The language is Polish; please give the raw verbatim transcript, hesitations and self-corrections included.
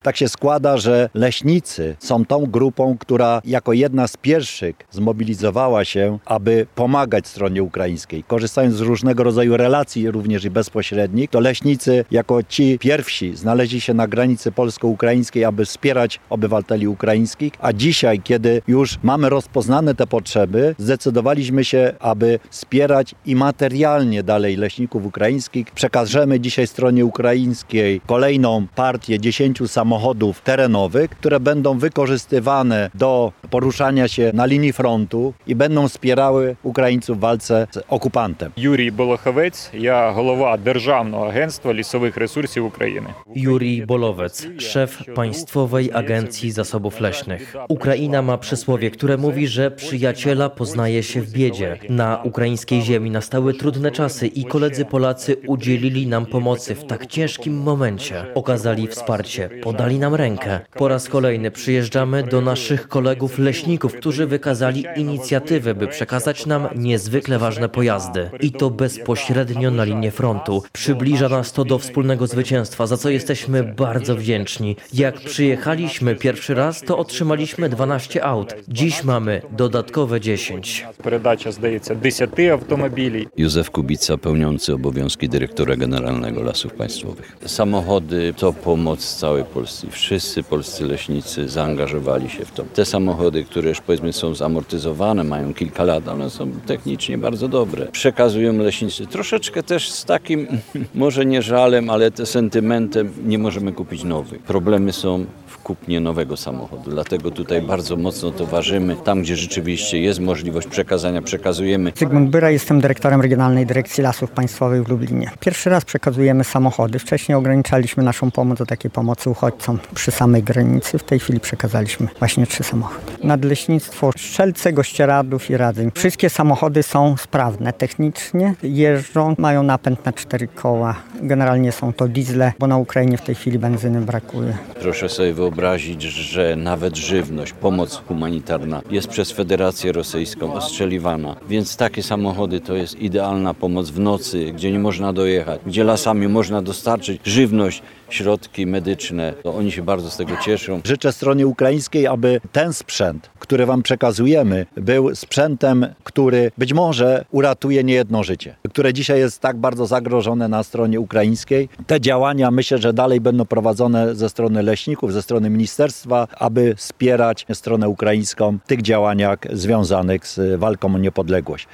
Tak się składa, że leśnicy są tą grupą, która jako jedna z pierwszych zmobilizowała się, aby pomagać stronie ukraińskiej. Korzystając z różnego rodzaju relacji, również i bezpośrednich, to leśnicy jako ci pierwsi znaleźli się na granicy polsko-ukraińskiej, aby wspierać obywateli ukraińskich, a dzisiaj, kiedy już mamy rozpoznane te potrzeby, zdecydowaliśmy się, aby wspierać i materialnie dalej leśników ukraińskich. Przekażemy dzisiaj stronie ukraińskiej kolejną partię dziesięciu samochodów terenowych, które będą wykorzystywane do poruszania się na linii frontu i będą wspierały Українців w walce z okupantem. Юрій Болоховець, я голова Державного агентства лісових ресурсів України. Jurij Bolowec, szef Państwowej Agencji Zasobów Leśnych. Ukraina ma przysłowie, które mówi, że przyjaciela poznaje się w biedzie. Na ukraińskiej ziemi nastały trudne czasy i koledzy Polacy udzielili nam pomocy w tak ciężkim momencie. Okazali wsparcie, podali nam rękę. Po raz kolejny przyjeżdżamy do naszych kolegów leśników, którzy wykazali inicjatywę, by przekazać nam niezwykle ważne pojazdy. I to bezpośrednio na linię frontu. Przybliża nas to do wspólnego zwycięstwa, za co jesteśmy bardzo wdzięczni. Jak przyjechaliśmy pierwszy raz, to otrzymaliśmy dwanaście aut. Dziś mamy dodatkowe dziesięć. Передача, здається, десяти автомобілів. Józef Kubica, pełniący obowiązki dyrektora generalnego Lasów Państwowych. Samochody to pomoc całej Polsce. Wszyscy polscy leśnicy zaangażowali się w to. Te samochody, które już powiedzmy są zamortyzowane, mają kilka lat, one są technicznie bardzo dobre. Przekazują leśnicy. Troszeczkę też z takim, może nie żalem, ale te sentymentem, nie możemy kupić nowych. Problemy są w kupnie nowego samochodu. Dlatego tutaj bardzo mocno to ważymy. Tam, gdzie rzeczywiście jest możliwość przekazania, przekazujemy. Zygmunt Byra, jestem dyrektorem Regionalnej Dyrekcji Lasów Państwowych w Lublinie. Pierwszy raz przekazujemy samochody. Wcześniej ograniczaliśmy naszą pomoc do takiej pomocy uchodźcom przy samej granicy. W tej chwili przekazaliśmy właśnie trzy samochody. Nadleśnictwo Strzelce, Gościeradów i Radzyń. Wszystkie samochody są sprawne technicznie, jeżdżą, mają napęd na cztery koła. Generalnie są to diesle, bo na Ukrainie w tej chwili benzyny brakuje. Proszę sobie wyobrazić, że nawet żywność, pomoc humanitarna jest przez Federację Rosyjską ostrzeliwana. Więc takie samochody to jest idealna pomoc w nocy, gdzie nie można dojechać, gdzie lasami można dostarczyć żywność, środki medyczne. To oni się bardzo z tego cieszą. Życzę stronie ukraińskiej, aby ten sprzęt, który wam przekazujemy, był sprzętem, który być może uratuje niejedno życie, które dzisiaj jest tak bardzo zagrożone na stronie ukraińskiej. Te działania myślę, że dalej będą prowadzone ze strony leśników, ze strony ministerstwa, aby wspierać stronę ukraińską w tych działaniach związanych z walką o niepodległość.